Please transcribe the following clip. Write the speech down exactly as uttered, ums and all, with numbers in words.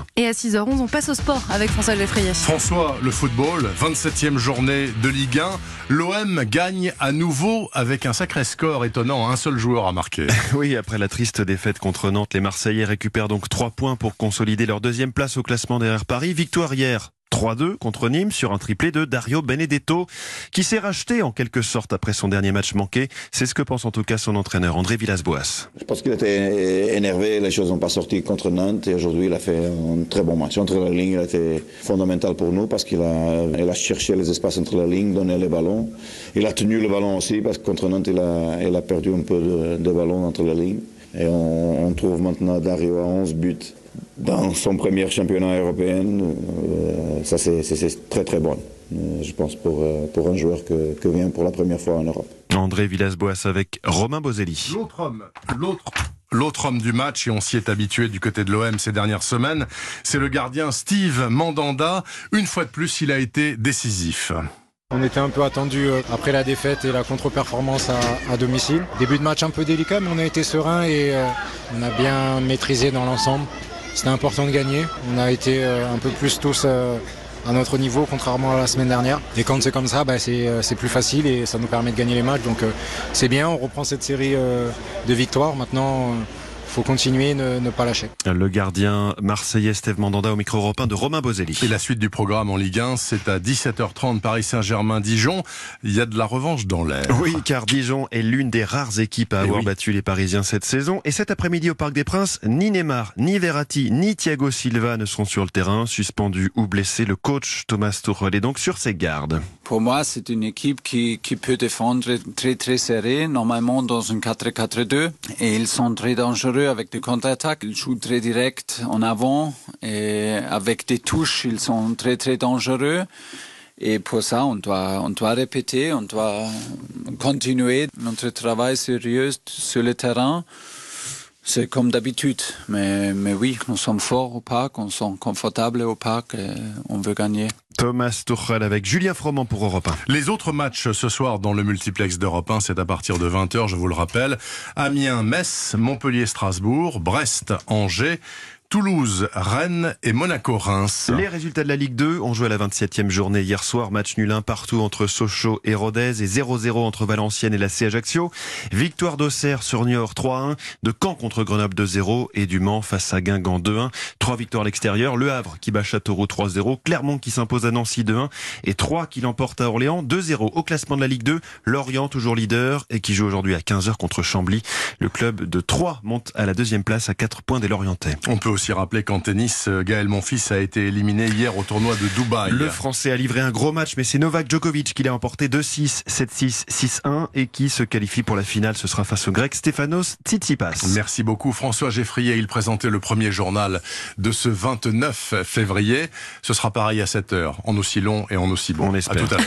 demain. Et à six heures onze, on passe au sport avec François Geffrier. François, le football, vingt-septième journée de Ligue un. L'O M gagne à nouveau avec un sacré score étonnant. Un seul joueur a marqué. Oui, après la triste défaite contre Nantes, les Marseillais récupèrent donc trois points pour consolider leur deuxième place au classement derrière Paris. Victoire hier trois deux contre Nîmes sur un triplé de Dario Benedetto qui s'est racheté en quelque sorte après son dernier match manqué. C'est ce que pense en tout cas son entraîneur André Villas-Boas. Je pense qu'il était énervé, les choses n'ont pas sorti contre Nantes et aujourd'hui il a fait un très bon match. Entre la ligne, il a été fondamental pour nous parce qu'il a, il a cherché les espaces entre la ligne, donné les ballons. Il a tenu le ballon aussi parce que contre Nantes il a, il a perdu un peu de, de ballon entre la ligne. Et on, on trouve maintenant Dario à onze buts dans son premier championnat européen. Euh, ça c'est, c'est, c'est très très bon, euh, je pense, pour, euh, pour un joueur que, que vient pour la première fois en Europe. André Villas-Boas avec Romain Bozelli. L'autre homme, l'autre... L'autre homme du match, et on s'y est habitué du côté de l'O M ces dernières semaines, c'est le gardien Steve Mandanda. Une fois de plus, il a été décisif. On était un peu attendu après la défaite et la contre-performance à, à domicile. Début de match un peu délicat, mais on a été serein et euh, on a bien maîtrisé dans l'ensemble. C'était important de gagner. On a été euh, un peu plus tous euh, à notre niveau, contrairement à la semaine dernière. Et quand c'est comme ça, bah, c'est, euh, c'est plus facile et ça nous permet de gagner les matchs. Donc euh, c'est bien, on reprend cette série euh, de victoires. Maintenant, il euh, faut continuer, ne, ne pas lâcher. Le gardien marseillais Steve Mandanda au micro européen de Romain Bozelli. Et la suite du programme en Ligue un, c'est à dix-sept heures trente, Paris Saint-Germain-Dijon. Il y a de la revanche dans l'air. Oui, car Dijon est l'une des rares équipes à avoir oui. battu les Parisiens cette saison. Et cet après-midi au Parc des Princes, ni Neymar, ni Verratti, ni Thiago Silva ne seront sur le terrain. Suspendu ou blessé, le coach Thomas Tuchel est donc sur ses gardes. Pour moi, c'est une équipe qui, qui peut défendre très très serré, normalement dans une quatre quatre deux. Et ils sont très dangereux avec des contre-attaques. Ils jouent très direct en avant et avec des touches, ils sont très très dangereux. Et pour ça, on doit, on doit répéter, on doit continuer notre travail sérieux sur le terrain. C'est comme d'habitude, mais, mais oui, nous sommes forts au parc, on sommes confortables au parc et on veut gagner. Thomas Tuchel avec Julien Froment pour Europe un. Les autres matchs ce soir dans le multiplex d'Europe un, c'est à partir de vingt heures, je vous le rappelle. Amiens-Metz, Montpellier-Strasbourg, Brest-Angers, Toulouse, Rennes et Monaco-Reims. Les résultats de la Ligue deux ont joué à la vingt-septième journée hier soir. Match nul un partout entre Sochaux et Rodez et zéro zéro entre Valenciennes et la C Ajaccio. Victoire d'Auxerre sur Niort trois un, de Caen contre Grenoble deux zéro et du Mans face à Guingamp deux un. Trois victoires à l'extérieur. Le Havre qui bat Châteauroux trois zéro. Clermont qui s'impose à Nancy deux un et Troyes qui l'emporte à Orléans deux zéro. Au classement de la Ligue deux, Lorient toujours leader et qui joue aujourd'hui à quinze heures contre Chambly. Le club de Troyes monte à la deuxième place à quatre points des Lorientais. On peut aussi rappeler qu'en tennis, Gaël Monfils a été éliminé hier au tournoi de Dubaï. Le Français a livré un gros match, mais c'est Novak Djokovic qui l'a emporté deux six, sept six, six un et qui se qualifie pour la finale. Ce sera face au Grec Stefanos Tsitsipas. Merci beaucoup François Geffrier. Il présentait le premier journal de ce vingt-neuf février. Ce sera pareil à sept heures, en aussi long et en aussi bon. On espère. À tout à l'heure.